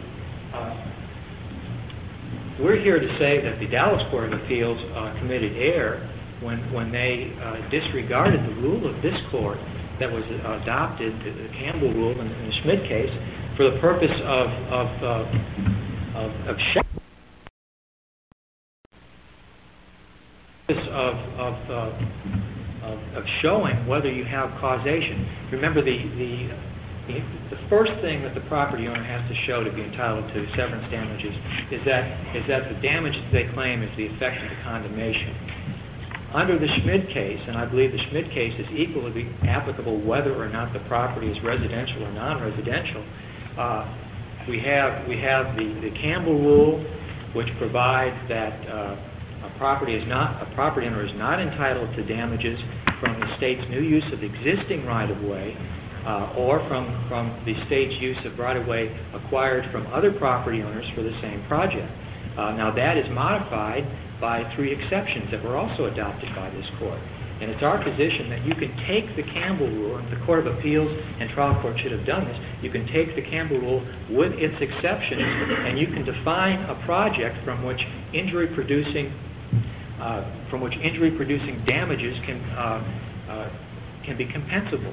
We're here to say that the Dallas Court of Appeals committed error when they disregarded the rule of this court that was adopted, the Campbell rule in the Schmidt case, for the purpose of showing whether you have causation. Remember, the first thing that the property owner has to show to be entitled to severance damages is that the damage that they claim is the effect of the condemnation. Under the Schmidt case, and I believe the Schmidt case is equally applicable whether or not the property is residential or non-residential, we have the Campbell rule, which provides that a property owner is not entitled to damages from the state's new use of existing right-of-way or from the state's use of right-of-way acquired from other property owners for the same project. Now that is modified by 3 exceptions that were also adopted by this court. And it's our position that you can take the Campbell rule, and the Court of Appeals and trial court should have done this, you can take the Campbell rule with its exceptions and you can define a project from which injury-producing damages can be compensable.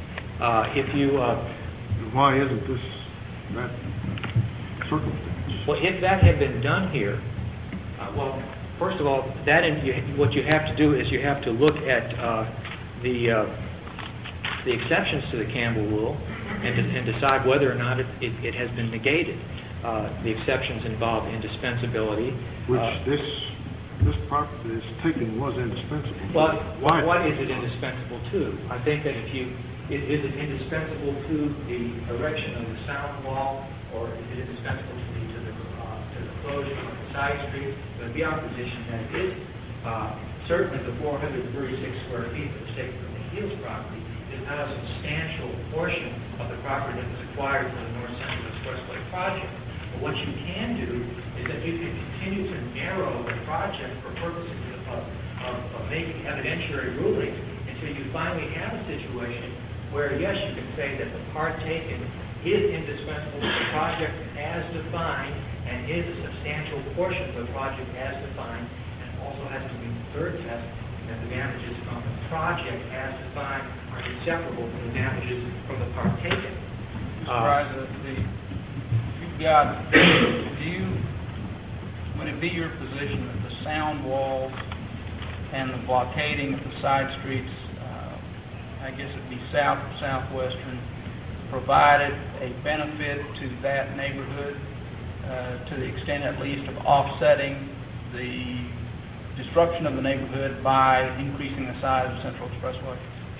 Why isn't this that circumstance? Well, if that had been done here, first of all, what you have to do is you have to look at the exceptions to the Campbell rule and decide whether or not it has been negated. The exceptions involve indispensability. Which this property, this taking was indispensable. Well, what is it indispensable to? I think that is it indispensable to the erection of the sound wall, or is it indispensable to the closure of the side street? It would be our position that it is. Certainly the 436 square feet that was taken from the Heels property is not a substantial portion of the property that was acquired for the North Central Expressway project. But what you can do is that you can continue to narrow the project for purposes of making evidentiary rulings until you finally have a situation where, yes, you can say that the part taken is indispensable to the project as defined and is a substantial portion of the project as defined, and also has to be the third test that the damages from the project as defined are inseparable from the damages from the part taken. Would it be your position that the sound walls and the blockading of the side streets, I guess it'd be south of Southwestern, provided a benefit to that neighborhood to the extent at least of offsetting the destruction of the neighborhood by increasing the size of Central Expressway?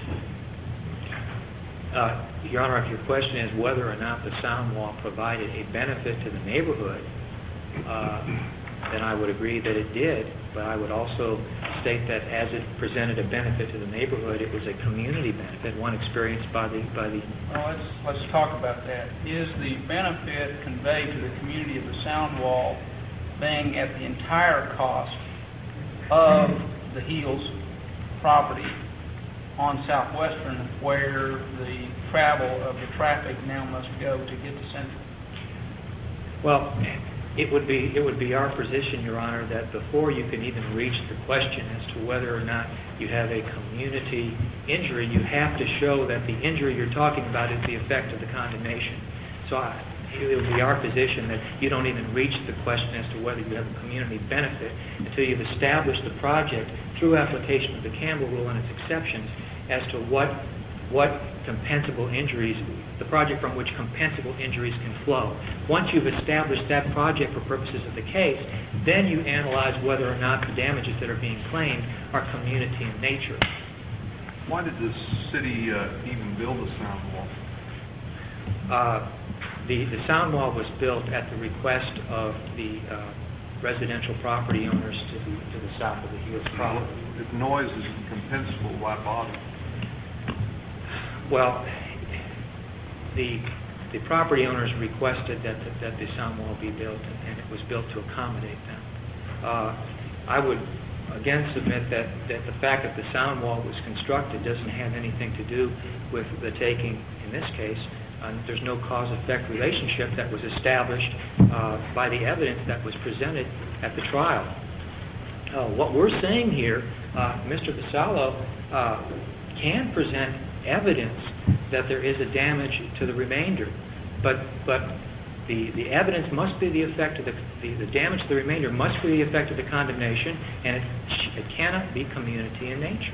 Your Honor, if your question is whether or not the sound wall provided a benefit to the neighborhood, then I would agree that it did, but I would also state that as it presented a benefit to the neighborhood, it was a community benefit, one experienced by the... Well, let's talk about that. Is the benefit conveyed to the community of the sound wall being at the entire cost of the Heels property on Southwestern, where the travel of the traffic now must go to get to Central? Well, it would be our position, Your Honor, that before you can even reach the question as to whether or not you have a community injury, you have to show that the injury you're talking about is the effect of the condemnation. So it would be our position that you don't even reach the question as to whether you have a community benefit until you've established the project through application of the Campbell Rule and its exceptions as to what compensable injuries, the project from which compensable injuries can flow. Once you've established that project for purposes of the case, then you analyze whether or not the damages that are being claimed are community in nature. Why did the city even build a sound wall? The sound wall was built at the request of the residential property owners to the south of the Heels property. If noise is compensable, why bother? Well, the property owners requested that the sound wall be built, and it was built to accommodate them. I would again submit that the fact that the sound wall was constructed doesn't have anything to do with the taking in this case. There's no cause-effect relationship that was established by the evidence that was presented at the trial. What we're saying here, Mr. Vassallo can present evidence that there is a damage to the remainder, but the evidence must be the effect of the damage to the remainder must be the effect of the condemnation, and it cannot be community in nature.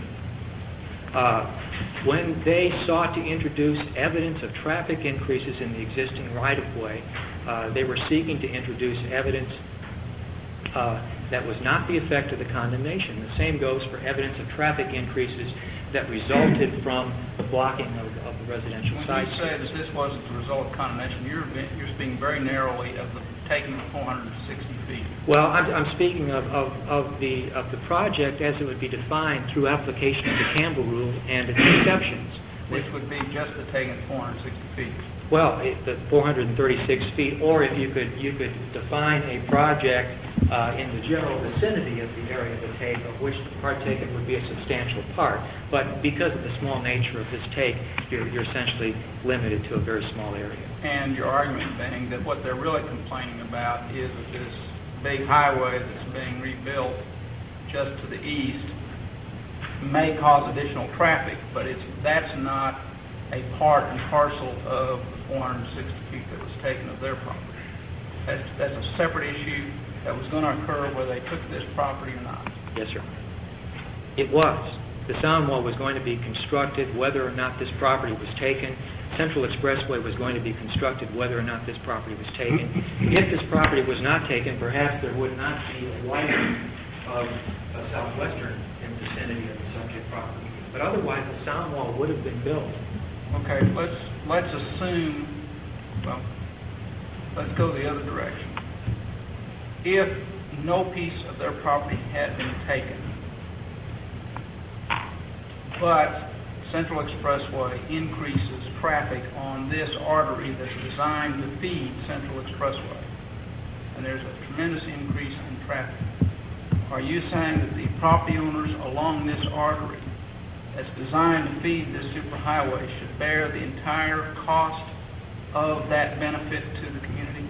When they sought to introduce evidence of traffic increases in the existing right-of-way, they were seeking to introduce evidence that was not the effect of the condemnation. The same goes for evidence of traffic increases that resulted from the blocking of the residential sites. When you say that this wasn't the result of condemnation, you're speaking very narrowly of the taking of 460 feet. Well, I'm speaking of the project as it would be defined through application of the Campbell Rule and its exceptions. Which would be just the taking of 460 feet. Well, the 436 feet, or if you could define a project in the general vicinity of the area of the take, of which the part taken would be a substantial part. But because of the small nature of this take, you're essentially limited to a very small area. And your argument being that what they're really complaining about is that this big highway that's being rebuilt just to the east may cause additional traffic, but that's not a part and parcel of the 460 feet that was taken of their property. That's a separate issue that was going to occur whether they took this property or not. Yes, sir. It was. The sound wall was going to be constructed whether or not this property was taken. Central Expressway was going to be constructed whether or not this property was taken. If this property was not taken, perhaps there would not be a widening of Southwestern in the vicinity of the subject property. But otherwise, the sound wall would have been built. Okay, let's assume, well, let's go the other direction. If no piece of their property had been taken, but Central Expressway increases traffic on this artery that's designed to feed Central Expressway, and there's a tremendous increase in traffic, are you saying that the property owners along this artery that's designed to feed this superhighway should bear the entire cost of that benefit to the community?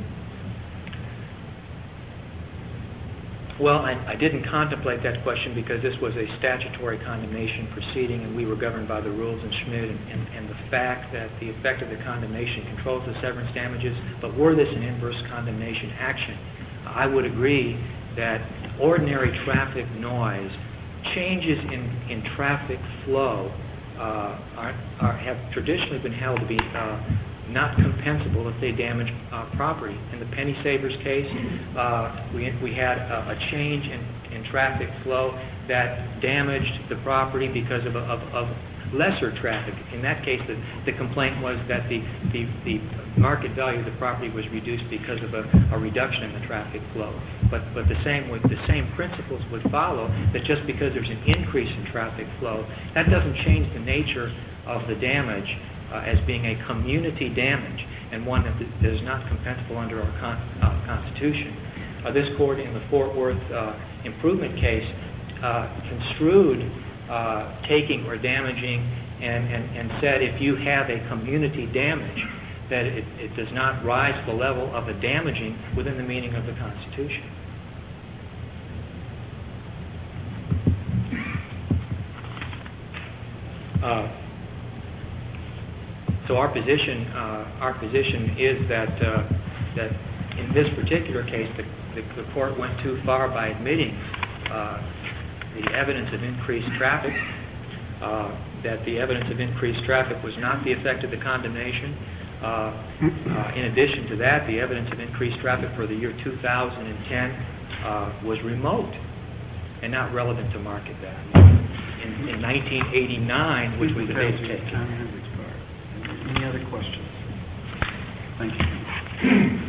Well, I didn't contemplate that question because this was a statutory condemnation proceeding and we were governed by the rules in Schmidt and the fact that the effect of the condemnation controls the severance damages. But were this an inverse condemnation action, I would agree that ordinary traffic noise, changes in traffic flow have traditionally been held to be not compensable if they damage property. In the Penny Savers case, we had a change in traffic flow that damaged the property because of lesser traffic. In that case, the complaint was that the market value of the property was reduced because of a reduction in the traffic flow. But the same principles would follow, that just because there's an increase in traffic flow, that doesn't change the nature of the damage as being a community damage and one that is not compensable under our Constitution. This court in the Fort Worth improvement case construed taking or damaging and said if you have a community damage, that it does not rise to the level of a damaging within the meaning of the Constitution. So our position is that in this particular case, the court went too far by admitting the evidence of increased traffic, that the evidence of increased traffic was not the effect of the condemnation. In addition to that, the evidence of increased traffic for the year 2010 was remote and not relevant to market value. In 1989, which was the base case. Time has expired. Any other questions? Thank you.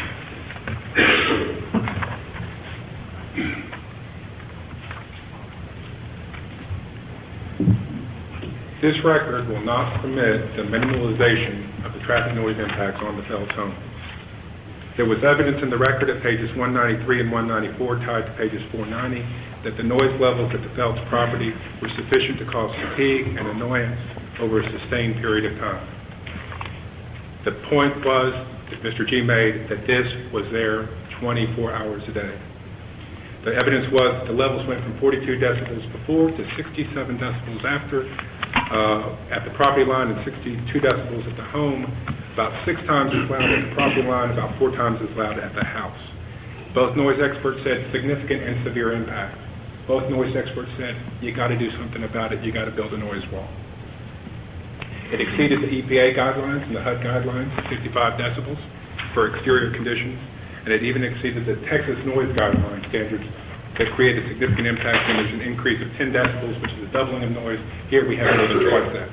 This record will not permit the minimalization of the traffic noise impacts on the Phelps home. There was evidence in the record at pages 193 and 194 tied to pages 490 that the noise levels at the Phelps property were sufficient to cause fatigue and annoyance over a sustained period of time. The point was that Mr. G made that this was there 24 hours a day. The evidence was the levels went from 42 decibels before to 67 decibels after at the property line and 62 decibels at the home, about 6 times as loud at the property line, about 4 times as loud at the house. Both noise experts said significant and severe impact. Both noise experts said you got to do something about it, you got to build a noise wall. It exceeded the EPA guidelines and the HUD guidelines of 55 decibels for exterior conditions, and it even exceeded the Texas noise guideline standards that created significant impact, and there's an increase of 10 decibels, which is a doubling of noise. Here we have more than twice that.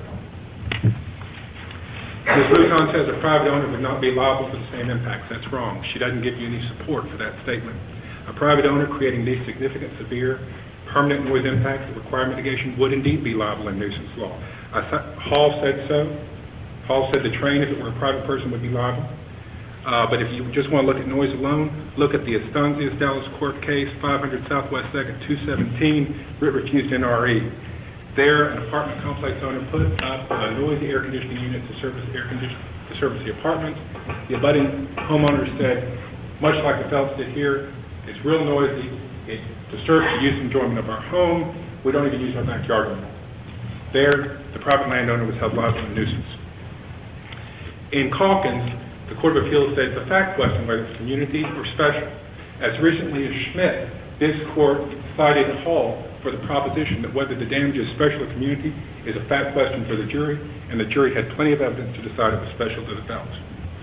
Ms. Rutan says a private owner would not be liable for the same impacts. That's wrong. She doesn't give you any support for that statement. A private owner creating these significant, severe, permanent noise impacts that require mitigation would indeed be liable in nuisance law. Hall said so. Hall said the train, if it were a private person, would be liable. But if you just want to look at noise alone, look at the Estancias Dallas Court case, 500 Southwest 2nd, 217, writ refused NRE. There, an apartment complex owner put up a noisy air conditioning unit to service the apartment. The abutting homeowner said, much like the Phelps did here, it's real noisy, it disturbs the use and enjoyment of our home, we don't even use our backyard anymore. There, the private landowner was held liable in nuisance. In Calkins, the Court of Appeals said it's a fact question whether it's community or special. As recently as Schmidt, this court cited Hall for the proposition that whether the damage is special or community is a fact question for the jury, and the jury had plenty of evidence to decide it was special to the Phelps.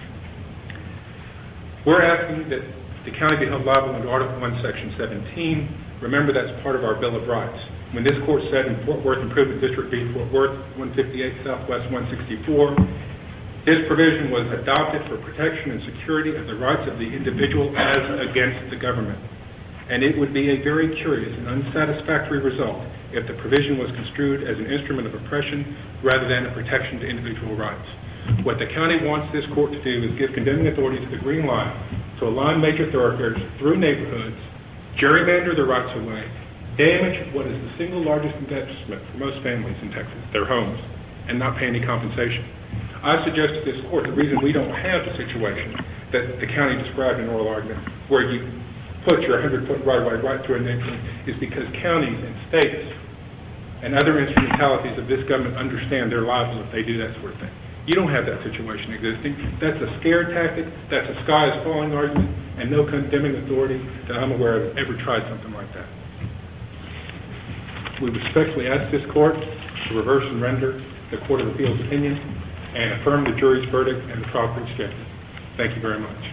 We're asking that the county be held liable under Article 1, Section 17. Remember, that's part of our Bill of Rights. When this court said in Fort Worth Improvement District v. Fort Worth, 158 Southwest 164, this provision was adopted for protection and security of the rights of the individual as against the government. And it would be a very curious and unsatisfactory result if the provision was construed as an instrument of oppression rather than a protection to individual rights. What the county wants this court to do is give condemning authority to the green line to align major thoroughfares through neighborhoods, gerrymander the rights away, damage what is the single largest investment for most families in Texas, their homes, and not pay any compensation. I suggest to this court the reason we don't have the situation that the county described in oral argument where you put your 100-foot right-of-way right through a neighborhood is because counties and states and other instrumentalities of this government understand they're liable if they do that sort of thing. You don't have that situation existing. That's a scare tactic, that's a sky is falling argument, and no condemning authority that I'm aware of ever tried something like that. We respectfully ask this court to reverse and render the Court of Appeals opinion and affirm the jury's verdict and the property schedule. Thank you very much.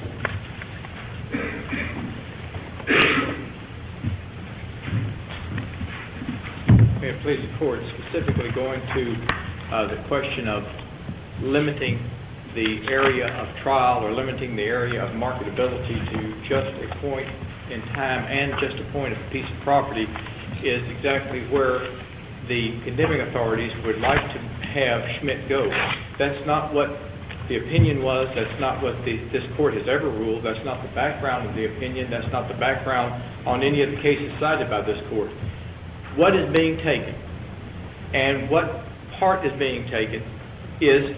May it please the court, specifically going to the question of limiting the area of trial or limiting the area of marketability to just a point in time and just a point of a piece of property is exactly where the condemning authorities would like to have Schmidt go. That's not what the opinion was. That's not what this court has ever ruled. That's not the background of the opinion. That's not the background on any of the cases cited by this court. What is being taken and what part is being taken is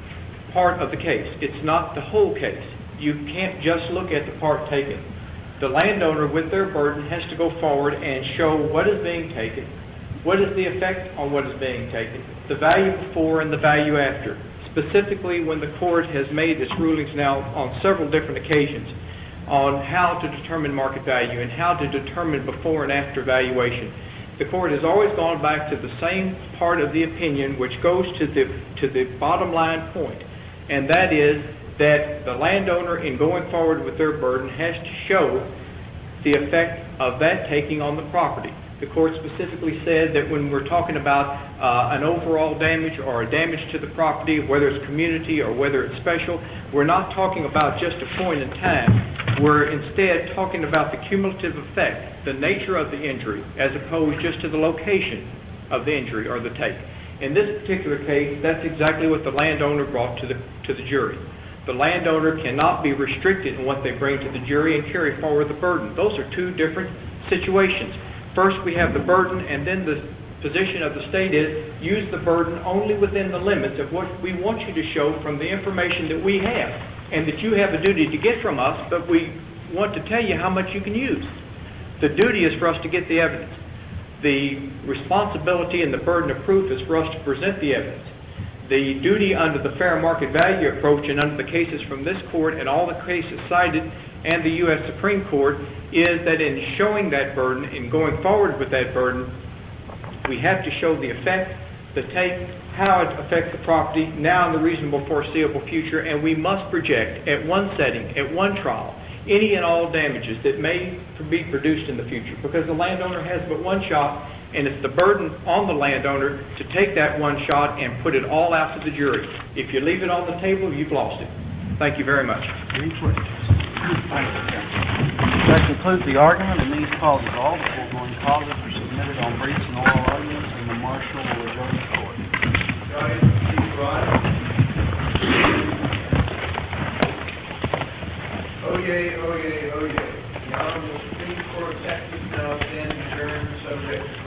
part of the case. It's not the whole case. You can't just look at the part taken. The landowner, with their burden, has to go forward and show what is being taken, what is the effect on what is being taken, the value before and the value after. Specifically, when the court has made its rulings now on several different occasions on how to determine market value and how to determine before and after valuation, the court has always gone back to the same part of the opinion which goes to the bottom line point, and that is that the landowner, in going forward with their burden, has to show the effect of that taking on the property. The court specifically said that when we're talking about an overall damage or a damage to the property, whether it's community or whether it's special, we're not talking about just a point in time. We're instead talking about the cumulative effect, the nature of the injury, as opposed just to the location of the injury or the take. In this particular case, that's exactly what the landowner brought to the jury. The landowner cannot be restricted in what they bring to the jury and carry forward the burden. Those are two different situations. First, we have the burden, and then the position of the state is use the burden only within the limits of what we want you to show from the information that we have, and that you have a duty to get from us, but we want to tell you how much you can use. The duty is for us to get the evidence. The responsibility and the burden of proof is for us to present the evidence. The duty under the fair market value approach and under the cases from this court and all the cases cited and the U.S. Supreme Court is that in showing that burden, in going forward with that burden, we have to show the effect, the take, how it affects the property now in the reasonable foreseeable future, and we must project at one setting, at one trial, any and all damages that may be produced in the future, because the landowner has but one shot, and it's the burden on the landowner to take that one shot and put it all out to the jury. If you leave it on the table, you've lost it. Thank you very much. Any questions? Thank you. That concludes the argument, and these calls are all the foregoing causes are submitted on briefs and oral arguments, and the marshal will adjourn the court. Oyez, oyez, oyez. The Honorable Supreme Court of Texas now stands adjourned subject